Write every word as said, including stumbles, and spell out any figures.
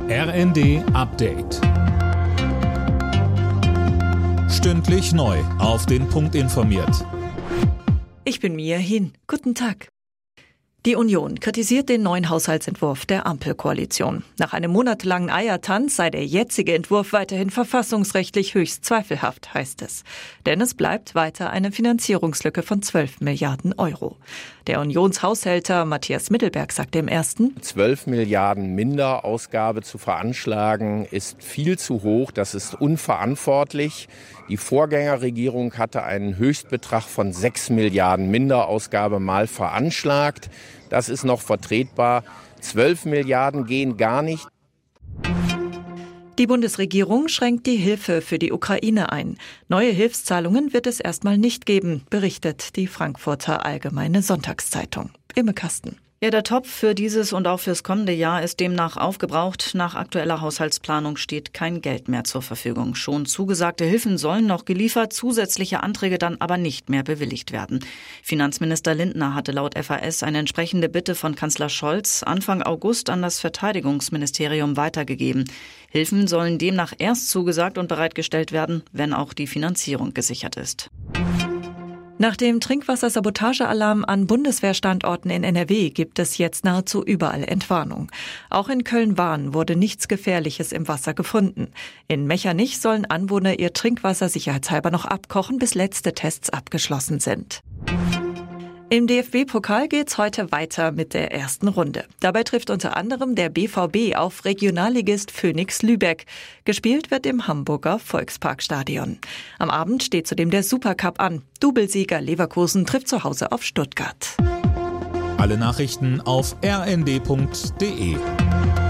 R N D Update. Stündlich neu auf den Punkt informiert. Ich bin Mia Hin. Guten Tag. Die Union kritisiert den neuen Haushaltsentwurf der Ampelkoalition. Nach einem monatelangen Eiertanz sei der jetzige Entwurf weiterhin verfassungsrechtlich höchst zweifelhaft, heißt es. Denn es bleibt weiter eine Finanzierungslücke von zwölf Milliarden Euro. Der Unionshaushälter Matthias Mittelberg sagte im ersten: zwölf Milliarden Minderausgabe zu veranschlagen ist viel zu hoch, das ist unverantwortlich. Die Vorgängerregierung hatte einen Höchstbetrag von sechs Milliarden Minderausgabe mal veranschlagt. Das ist noch vertretbar. zwölf Milliarden gehen gar nicht. Die Bundesregierung schränkt die Hilfe für die Ukraine ein. Neue Hilfszahlungen wird es erstmal nicht geben, berichtet die Frankfurter Allgemeine Sonntagszeitung. Imme Kasten. Ja, der Topf für dieses und auch fürs kommende Jahr ist demnach aufgebraucht. Nach aktueller Haushaltsplanung steht kein Geld mehr zur Verfügung. Schon zugesagte Hilfen sollen noch geliefert, zusätzliche Anträge dann aber nicht mehr bewilligt werden. Finanzminister Lindner hatte laut F A S eine entsprechende Bitte von Kanzler Scholz Anfang August an das Verteidigungsministerium weitergegeben. Hilfen sollen demnach erst zugesagt und bereitgestellt werden, wenn auch die Finanzierung gesichert ist. Nach dem Trinkwassersabotagealarm an Bundeswehrstandorten in N R W gibt es jetzt nahezu überall Entwarnung. Auch in Köln-Wahn wurde nichts Gefährliches im Wasser gefunden. In Mechernich sollen Anwohner ihr Trinkwasser sicherheitshalber noch abkochen, bis letzte Tests abgeschlossen sind. Im D F B-Pokal geht's heute weiter mit der ersten Runde. Dabei trifft unter anderem der B V B auf Regionalligist Phönix Lübeck. Gespielt wird im Hamburger Volksparkstadion. Am Abend steht zudem der Supercup an. Doublesieger Leverkusen trifft zu Hause auf Stuttgart. Alle Nachrichten auf r n d punkt d e.